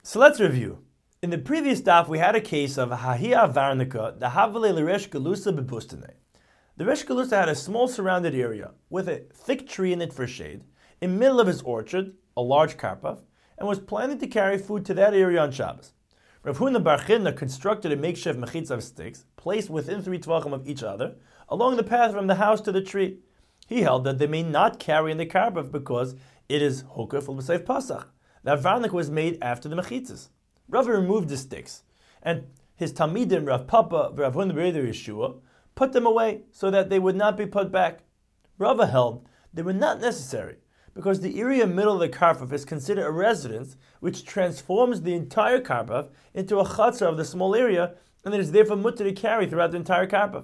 So let's review. In the previous daf, we had a case of Hahia Varnica, the Havale L'Resh Galusa Bebustane. The Resh Galusa had a small surrounded area with a thick tree in it for shade, in the middle of his orchard, a large karpav, and was planning to carry food to that area on Shabbos. Rav Huna bar Chidna constructed a makeshift mechitza of sticks, placed within 3 tvachim of each other, along the path from the house to the tree. He held that they may not carry in the karpav because it is hukaf l'b'seif pasach. That varnik was made after the mechitzas. Rav removed the sticks, and his talmidim Rav Papa, Rav Huna bar Yeshua, put them away so that they would not be put back. Rava held they were not necessary because the area middle of the karpav is considered a residence which transforms the entire karpav into a chatzar of the small area, and it is therefore mutter to carry throughout the entire karpav.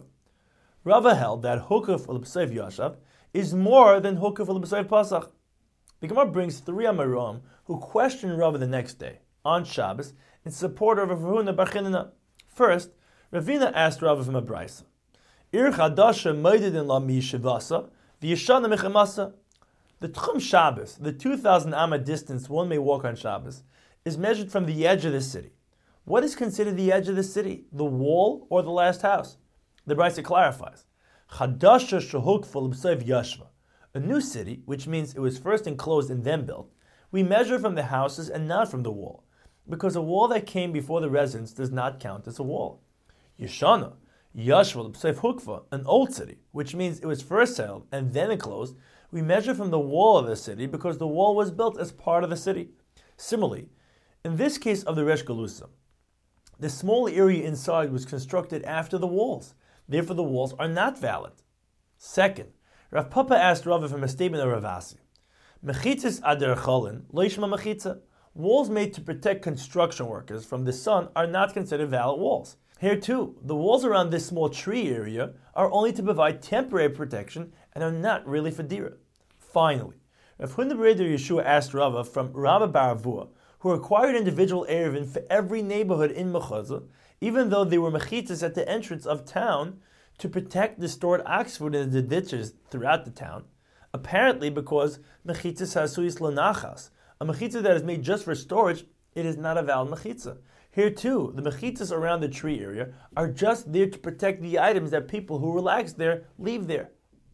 Rava held that hukaf l'b'seif yashav is more than hukaf l'b'seif pasach. The Gemara brings 3 Amoraim who questioned Rava the next day, on Shabbos, in support of Rav Huna bar Chidna. First, Ravina asked Rava from a brisa, Ir chadasha meidedin la mi shivasa, v'yishana mechamasa. The Tchum Shabbos, the 2,000 amma distance one may walk on Shabbos, is measured from the edge of the city. What is considered the edge of the city? The wall or the last house? The brisa clarifies, Chadasha shehukfa l'b'seif yashva. A new city, which means it was first enclosed and then built, we measure from the houses and not from the wall, because a wall that came before the residence does not count as a wall. Yeshana, Yashva l'b'seif hukfa, an old city, which means it was first settled and then enclosed, we measure from the wall of the city because the wall was built as part of the city. Similarly, in this case of the Resh Galusa, the small area inside was constructed after the walls. Therefore, the walls are not valid. Second, Rav Papa asked Rava from a statement of Rav Asi, Mechitzas ader cholin lo yishma mechitza. Walls made to protect construction workers from the sun are not considered valid walls. Here too, the walls around this small tree area are only to provide temporary protection and are not really for dira. Finally, Rav Huna bar Yeshua asked Rava from Rabba bar Avua, who required individual erevin for every neighborhood in Mechazah, even though they were mechitzas at the entrance of town, to protect the stored ox food in the ditches throughout the town, apparently because mechitzas hasuyis lanachas, a mechitza that is made just for storage, it is not a valid mechitza. Here too, the mechitzas around the tree area are just there to protect the items that people who relax there leave there.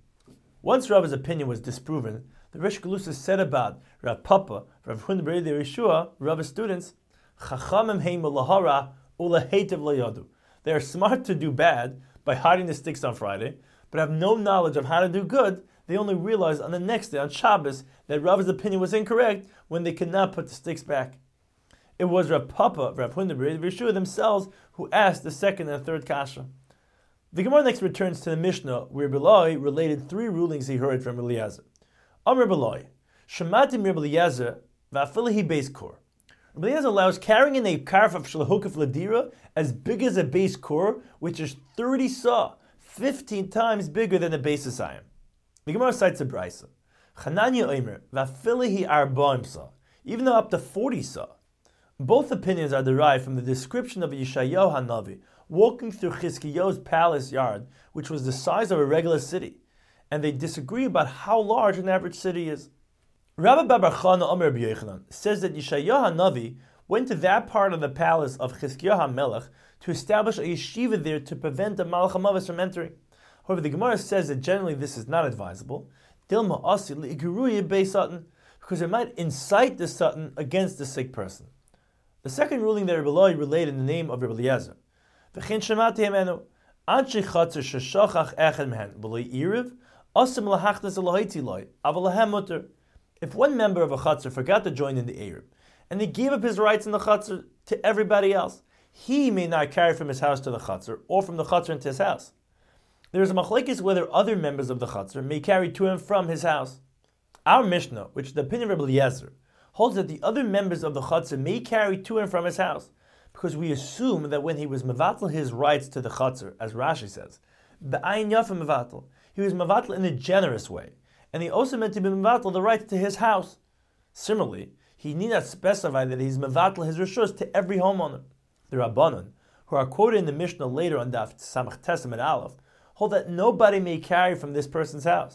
Once Rava's opinion was disproven, the Resh Galusa said about Rav Papa, Rav Huna bar Yeshua, Rava's students, Chachamim heim lahara ulahetev layadu. They are smart to do bad by hiding the sticks on Friday, but have no knowledge of how to do good. They only realize on the next day, on Shabbos, that Rava's opinion was incorrect when they could not put the sticks back. It was Rav Papa, Rav Huna bar Yeshua themselves who asked the second and third kasha. The Gemara next returns to the Mishnah, where Bilai related 3 rulings he heard from Eliezer. Amr Bilai, Shematim Reb Eliezer, va'afilahi beis kor. Reb Eliezer allows carrying in a karf of shalahukaf ladira as big as a base kor, which is 30 sah, 15 times bigger than the base asayim. The Gemara cites a brisa. Chananya Omer, va'afilahi arba'im sah, even though up to 40 sah. Both opinions are derived from the description of Yeshayahu Hanavi walking through Chizkiyahu's palace yard, which was the size of a regular city, and they disagree about how large an average city is. Rabbi Bar Chana Omer Rabbi Yochanan says that Yeshayahu Hanavi went to that part of the palace of Chizkiyahu HaMelech to establish a yeshiva there to prevent the Malach HaMavis from entering. However, the Gemara says that generally this is not advisable, Dilma Asi Li'Iguruya Bei Satan, because it might incite the Satan against the sick person. The second ruling that Rabbi Eloi related in the name of Rabbi Eliezer, V'chein shemati hemenu, anshe chatzar sheshachach echad mehen, v'loi iriv, asim lahachnas alohaiti loi, aval lahem mutter. If one member of a chatzar forgot to join in the Erev, and he gave up his rights in the chatzar to everybody else, he may not carry from his house to the chatzar, or from the chatzar into his house. There is a machlekes whether other members of the chatzar may carry to and from his house. Our Mishnah, which is the opinion of Rabbi Eliezer, holds that the other members of the chatzar may carry to and from his house, because we assume that when he was mevatel his rights to the chatzar, as Rashi says, b'ayin yafa mevatel, he was mevatel in a generous way, and he also meant to be mevatel the right to his house. Similarly, he need not specify that he's mevatel his reshus to every homeowner. The Rabbanon, who are quoted in the Mishnah later on Daf Samach Tesam and Aleph, hold that nobody may carry from this person's house.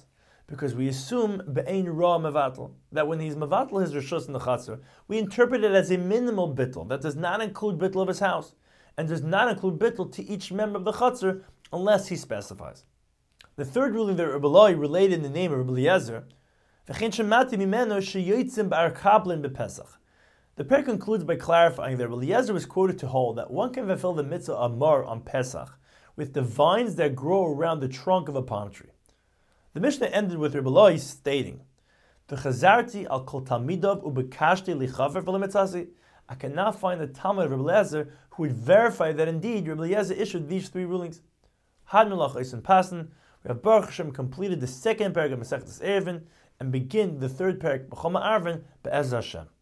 because we assume be'ein ra mevatel, that when he's mevatel his rishus in the chatzar, we interpret it as a minimal bittul that does not include bittul of his house, and does not include bittul to each member of the chatzar unless he specifies. The third ruling that Rabbi Eloi related in the name of Rabbi Eliezer, v'chein shemati mimeno sheyotzim b'ar kablin b'pesach. The pair concludes by clarifying that Rabbi Eliezer was quoted to hold that one can fulfill the mitzvah amar on Pesach with the vines that grow around the trunk of a palm tree. The Mishnah ended with Rabbi Eloi stating, "V'chazarti al kol talmidav ubekashti lichaver v'lemitzasi." I cannot find the Talmud of Rabbi Eliezer who would verify that indeed Rabbi Eliezer issued these three rulings. Had melach oisen passen. We have Baruch Hashem completed the second parak of Masechtas Eruvin and begin the third parak B'choma Arvin Be'ez Hashem.